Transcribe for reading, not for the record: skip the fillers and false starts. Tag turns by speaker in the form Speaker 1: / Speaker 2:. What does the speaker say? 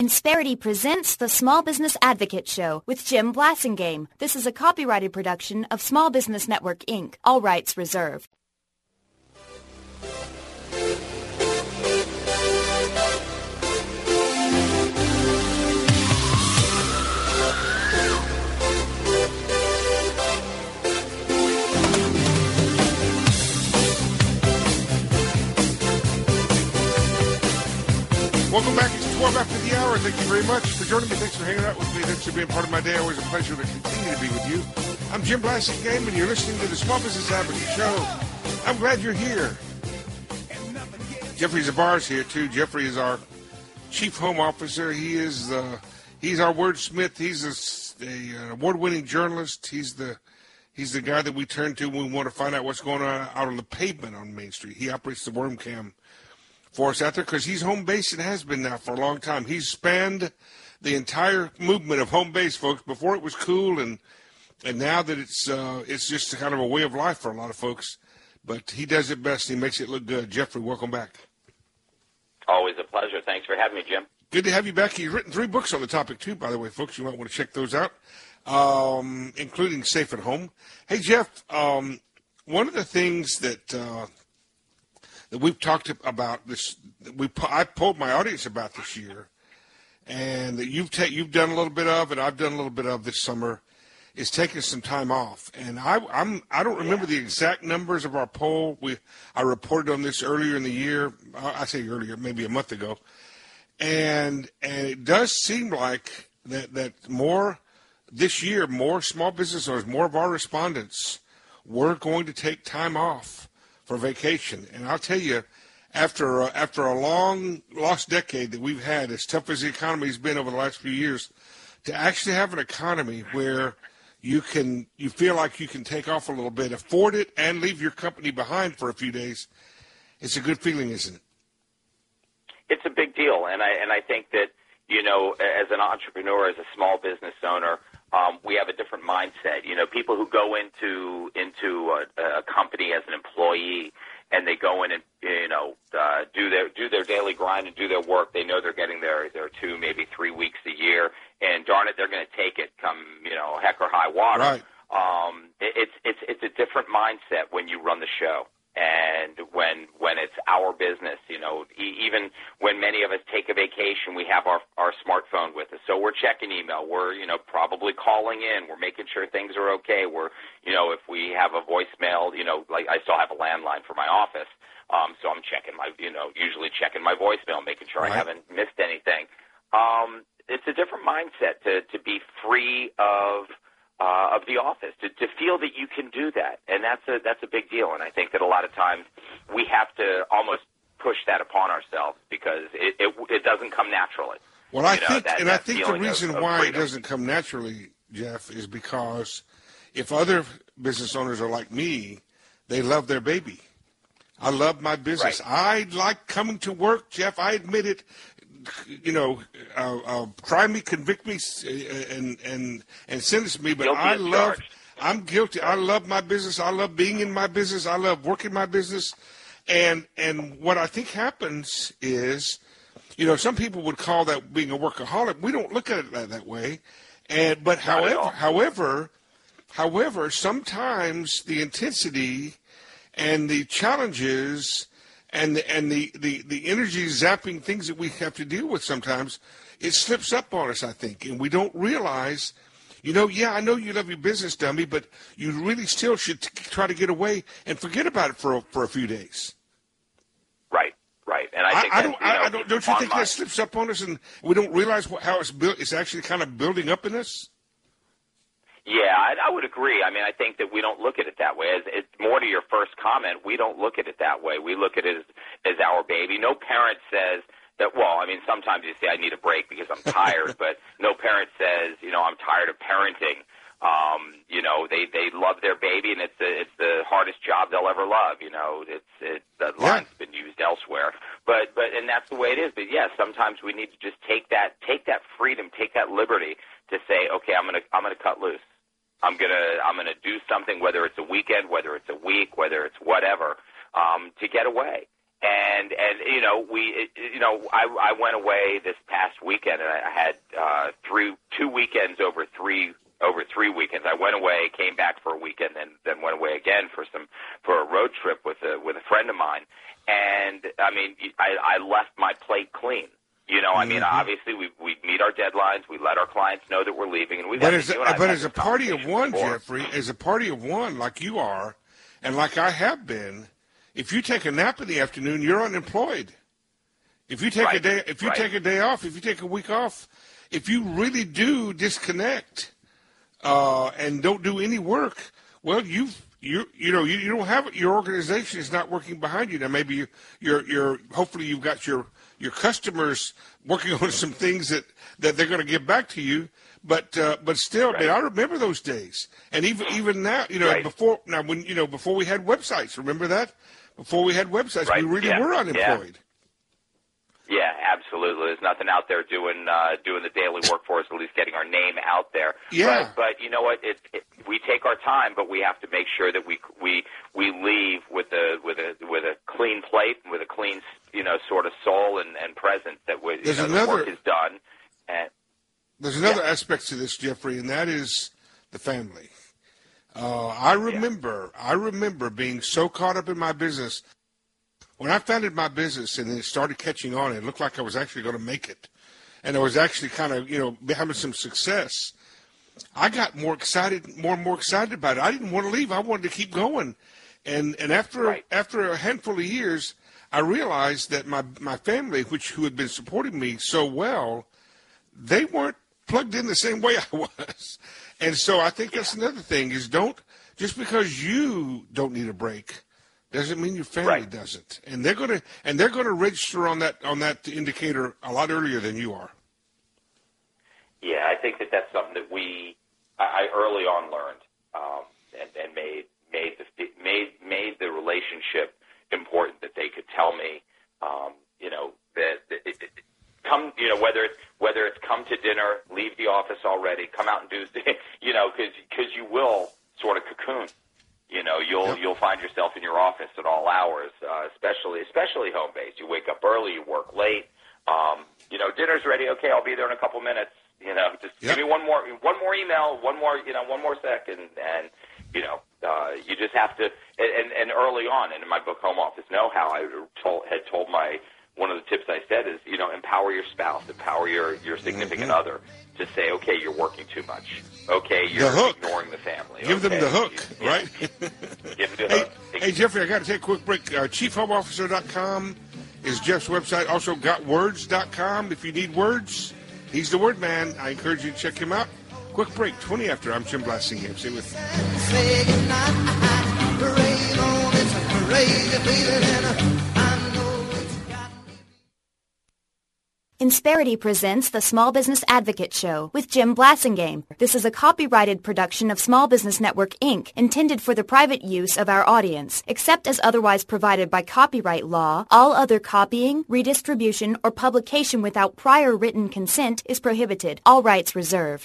Speaker 1: Insperity presents the Small Business Advocate Show with Jim Blasingame. This is a copyrighted production of Small Business Network, Inc., all rights reserved.
Speaker 2: Welcome back. It's 12 after the hour. Thank you very much for joining me. Thanks for hanging out with me. Thanks for being part of my day. Always a pleasure to continue to be with you. I'm Jim Blasingame, and you're listening to the Small Business Advocate Show. I'm glad you're here. Jeffrey Zabar's here, too. Jeffrey is our chief home officer. He's our wordsmith. He's an award-winning journalist. He's the guy that we turn to when we want to find out what's going on out on the pavement on Main Street. He operates the worm cam for us out there because he's home base and has been now for a long time. He's spanned the entire movement of home base, folks. Before it was cool, and now that it's just kind of a way of life for a lot of folks. But he does it best. He makes it look good. Jeffrey, welcome back.
Speaker 3: Always a pleasure. Thanks for having me, Jim.
Speaker 2: Good to have you back. You've written 3 books on the topic, too, by the way, folks. You might want to check those out, including Safe at Home. Hey, Jeff, one of the things that we've talked about this, I polled my audience about this year, and that you've done a little bit of, and I've done a little bit of this summer, is taking some time off. And I don't remember the exact numbers of our poll. I reported on this earlier in the year. I say earlier, maybe a month ago, and it does seem like that more this year, more small business owners, more of our respondents were going to take time off for vacation. And I'll tell you, after a long lost decade that we've had, as tough as the economy's been over the last few years, to actually have an economy where you feel like you can take off a little bit, afford it, and leave your company behind for a few days, it's a good feeling, isn't it?
Speaker 3: It's a big deal, and I think that, you know, as an entrepreneur, as a small business owner, we have a different mindset. You know, people who go into a company as an employee and they go in and, you know, do their daily grind and do their work. They know they're getting their 2, maybe 3 weeks a year, and darn it, they're going to take it come, you know, heck or high water.
Speaker 2: Right.
Speaker 3: It's a different mindset when you run the show. And when it's our business, you know, even when many of us take a vacation, we have our smartphone with us. So we're checking email. We're, you know, probably calling in. We're making sure things are okay. We're, you know, if we have a voicemail, you know, like I still have a landline for my office. So I'm checking usually checking my voicemail, making sure I haven't missed anything. It's a different mindset to be free of the office, to feel that you can do that, and that's a big deal. And I think that a lot of times we have to almost push that upon ourselves because it doesn't come naturally.
Speaker 2: Well, I think the reason why it doesn't come naturally, Jeff, is because if other business owners are like me, they love their baby. I love my business. Right. I like coming to work, Jeff. I admit it. You know, try me, convict me, and sentence me. But I'm guilty. I love my business. I love being in my business. I love working my business. And what I think happens is, you know, some people would call that being a workaholic. We don't look at it that way. But however, sometimes the intensity and the challenges and the energy zapping things that we have to deal with sometimes, it slips up on us, I think, and we don't realize, you know, I know you love your business, dummy, but you really still should try to get away and forget about it for a few days. Right. And I think don't you think that slips up on us and we don't realize how it's built? It's actually kind of building up in us.
Speaker 3: Yeah, I would agree. I mean, I think that we don't look at it that way. It's more to your first comment, we don't look at it that way. We look at it as our baby. No parent says that, well, I mean, sometimes you say I need a break because I'm tired, but no parent says, you know, I'm tired of parenting. You know, they love their baby, and it's the hardest job they'll ever love. You know, the line's been used elsewhere, but and that's the way it is. But yeah, sometimes we need to just take that freedom, take that liberty to say, okay, I'm gonna cut loose. I'm gonna do something, whether it's a weekend, whether it's a week, whether it's whatever, to get away. And you know, I went away this past last weekend, and I had two weekends over three weekends. I went away, came back for a weekend, then went away again for a road trip with a friend of mine. And I mean, I left my plate clean. You know, I mean, obviously we meet our deadlines. We let our clients know that we're leaving, and as
Speaker 2: a party of one, Jeffrey, as a party of one, like you are, and like I have been, if you take a nap in the afternoon, you're unemployed. If you take a day, take a day off, if you take a week off, if you really do disconnect and don't do any work, well, you don't have it. Your organization is not working behind you. Now, maybe you're hopefully you've got your customers working on some things that they're going to give back to you. But still, man, I remember those days. And even now, before we had websites, remember that? Before we had websites, we really were unemployed.
Speaker 3: Yeah, absolutely. There's nothing out there doing the daily work for us, at least getting our name out there.
Speaker 2: Yeah.
Speaker 3: But you know what? We take our time, but we have to make sure that we leave with a clean plate, with a clean sort of soul and presence that the work is done. And
Speaker 2: there's another aspect to this, Jeffrey, and that is the family. I remember being so caught up in my business. When I founded my business and then it started catching on, it looked like I was actually going to make it. And I was actually kind of, having some success. I got more and more excited about it. I didn't want to leave. I wanted to keep going. And after a handful of years, I realized that my family, who had been supporting me so well, they weren't plugged in the same way I was. And so I think that's another thing is just because you don't need a break doesn't mean your family doesn't. And they're gonna register on that indicator a lot earlier than you are.
Speaker 3: Yeah, I think that's something that I early on learned and made the relationship important, that they could tell me whether it's come to dinner, leave the office already, come out and do because you will sort of cocoon. You'll find yourself in your office at all hours, especially home based. You wake up early, you work late. Dinner's ready. Okay, I'll be there in a couple minutes. Give me one more email, one more second, and you just have to. And early on, and in my book Home Office Know-How, I had told one of the tips I said is empower your spouse, empower your significant other to say, okay, you're working too much. Okay, you're ignoring the family.
Speaker 2: Give them the hook, right?
Speaker 3: Give them the hook.
Speaker 2: Hey, Jeffrey, I got to take a quick break. ChiefHomeOfficer.com is Jeff's website. Also, GotWords.com. If you need words, he's the word man. I encourage you to check him out. Quick break, 20 after. I'm Jim Blasingame. Stay with me.
Speaker 1: Insperity presents the Small Business Advocate Show with Jim Blasingame. This is a copyrighted production of Small Business Network, Inc., intended for the private use of our audience. Except as otherwise provided by copyright law, all other copying, redistribution, or publication without prior written consent is prohibited. All rights reserved.